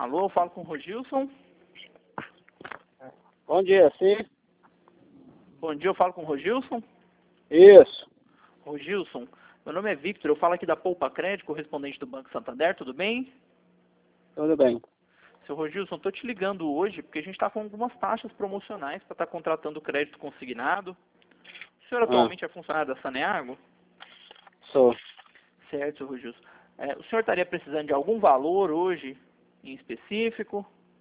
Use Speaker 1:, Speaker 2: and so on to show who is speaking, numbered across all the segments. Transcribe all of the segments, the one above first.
Speaker 1: Alô, eu falo com o Rogilson.
Speaker 2: Bom dia, sim.
Speaker 1: Bom dia, eu falo com o Rogilson.
Speaker 2: Isso.
Speaker 1: Rogilson, meu nome é Victor, eu falo aqui da Poupa Crédito, correspondente do Banco Santander, tudo bem?
Speaker 2: Tudo bem.
Speaker 1: Seu Rogilson, estou te ligando hoje porque a gente está com algumas taxas promocionais para estar contratando crédito consignado. O senhor atualmente é funcionário da Saneago?
Speaker 2: Sou.
Speaker 1: Certo, seu Rogilson. O senhor estaria precisando de algum valor hoje em específico?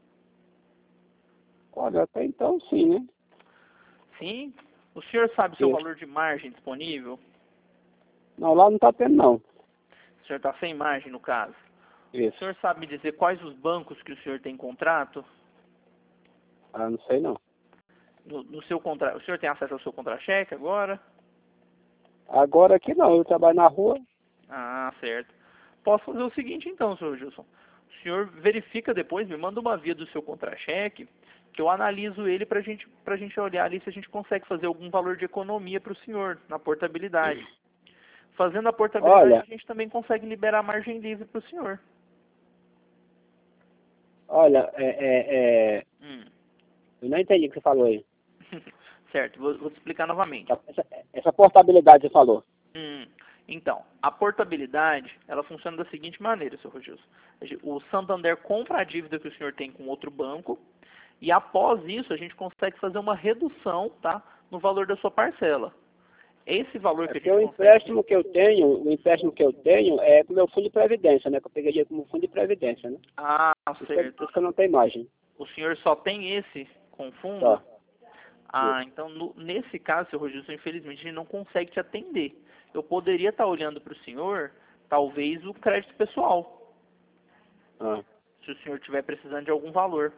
Speaker 2: Olha, até então sim, né?
Speaker 1: Sim? O senhor sabe o seu
Speaker 2: Isso.
Speaker 1: valor de margem disponível?
Speaker 2: Não, lá não tá tendo não.
Speaker 1: O senhor está sem margem no caso? O
Speaker 2: Isso.
Speaker 1: senhor sabe me dizer quais os bancos que o senhor tem contrato?
Speaker 2: Ah, não sei não.
Speaker 1: No seu contrato, o senhor tem acesso ao seu contra-cheque agora?
Speaker 2: Agora aqui não, eu trabalho na rua.
Speaker 1: Ah, certo. Posso fazer o seguinte então, senhor Gilson. O senhor verifica depois, me manda uma via do seu contra-cheque, que eu analiso ele pra gente olhar ali se a gente consegue fazer algum valor de economia para o senhor na portabilidade. Fazendo a portabilidade,
Speaker 2: Olha,
Speaker 1: a gente também consegue liberar margem livre para o senhor.
Speaker 2: olha,
Speaker 1: Hum.
Speaker 2: eu não entendi o que você falou aí.
Speaker 1: Certo, vou te explicar novamente.
Speaker 2: Essa portabilidade que você falou.
Speaker 1: Então, a portabilidade, ela funciona da seguinte maneira, seu Rogilson. O Santander compra a dívida que o senhor tem com outro banco e após isso a gente consegue fazer uma redução, tá, no valor da sua parcela. Esse valor
Speaker 2: É
Speaker 1: que a
Speaker 2: porque
Speaker 1: gente
Speaker 2: o
Speaker 1: consegue...
Speaker 2: empréstimo que eu tenho é com o meu fundo de previdência, né? Que eu peguei como fundo de previdência, né?
Speaker 1: Ah,
Speaker 2: Por
Speaker 1: certo.
Speaker 2: isso que eu não tenho margem.
Speaker 1: O senhor só tem esse com fundo?
Speaker 2: Só.
Speaker 1: Ah,
Speaker 2: Isso.
Speaker 1: então nesse caso, seu Rogilson, infelizmente a gente não consegue te atender. Eu poderia estar olhando para o senhor, talvez o crédito pessoal,
Speaker 2: Ah,
Speaker 1: se o senhor estiver precisando de algum valor.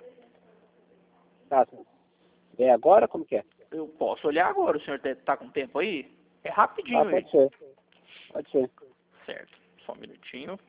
Speaker 2: tá. É agora? Como que é?
Speaker 1: Eu posso olhar agora, o senhor está com tempo aí? É
Speaker 2: Ah,
Speaker 1: rapidinho aí.
Speaker 2: pode ser. Pode ser.
Speaker 1: Certo, só um minutinho.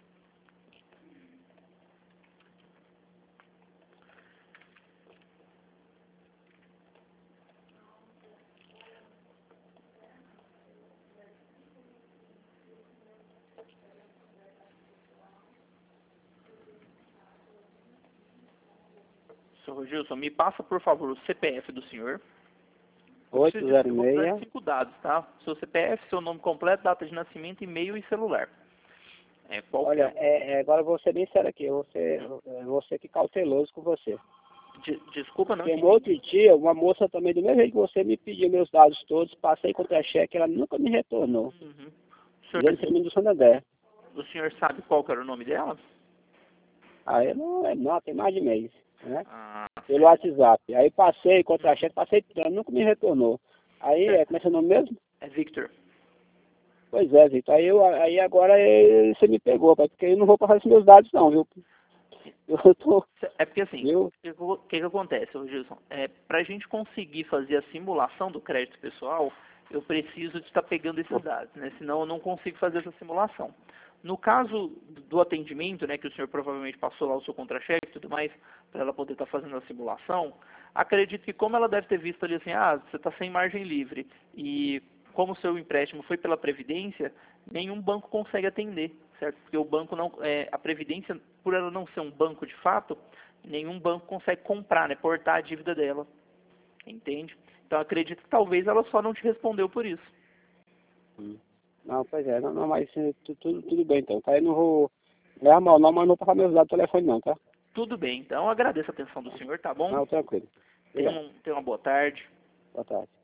Speaker 1: Senhor Gilson, me passa, por favor, o CPF do senhor. Eu vou precisar de
Speaker 2: 806.
Speaker 1: 5 dados, tá? Seu CPF, seu nome completo, data de nascimento, e-mail e celular.
Speaker 2: Olha,
Speaker 1: Qualquer.
Speaker 2: agora eu vou ser bem sério aqui. Eu vou ser aqui cauteloso com você.
Speaker 1: Desculpa, não
Speaker 2: Porque
Speaker 1: te
Speaker 2: no outro
Speaker 1: entendi.
Speaker 2: dia, uma moça também, do mesmo jeito que você me pediu meus dados todos, passei contra-cheque, ela nunca me retornou.
Speaker 1: Uhum.
Speaker 2: Dizendo que é do Santander.
Speaker 1: O senhor sabe qual que era o nome dela?
Speaker 2: Aí não, tem mais de mês, né?
Speaker 1: Ah,
Speaker 2: Pelo
Speaker 1: certo.
Speaker 2: WhatsApp. Aí passei contra-cheque, passei tudo, nunca me retornou. Aí,
Speaker 1: Certo.
Speaker 2: como é seu nome mesmo?
Speaker 1: É Victor.
Speaker 2: Pois é, Vitor. Aí agora você me pegou, pai, porque eu não vou passar esses meus dados não, viu? Eu tô,
Speaker 1: É porque assim,
Speaker 2: viu?
Speaker 1: o que acontece, ô Gilson? Para a gente conseguir fazer a simulação do crédito pessoal, eu preciso de estar pegando esses dados, né? Senão eu não consigo fazer essa simulação. No caso do atendimento, né, que o senhor provavelmente passou lá o seu contra-cheque e tudo mais, para ela poder estar fazendo a simulação, acredito que como ela deve ter visto ali assim, você está sem margem livre, e como o seu empréstimo foi pela Previdência, nenhum banco consegue atender, certo? Porque o banco não, a Previdência, por ela não ser um banco de fato, nenhum banco consegue comprar, né, portar a dívida dela, entende? Então acredito que talvez ela só não te respondeu por isso.
Speaker 2: Não, pois é, não, mas tudo bem então, tá? Eu não vou levar mal não, mas não vou passar meus dados do telefone não, tá?
Speaker 1: Tudo bem, então agradeço a atenção do senhor, tá bom?
Speaker 2: Não, tranquilo. Obrigado.
Speaker 1: Tenha uma boa tarde.
Speaker 2: Boa tarde.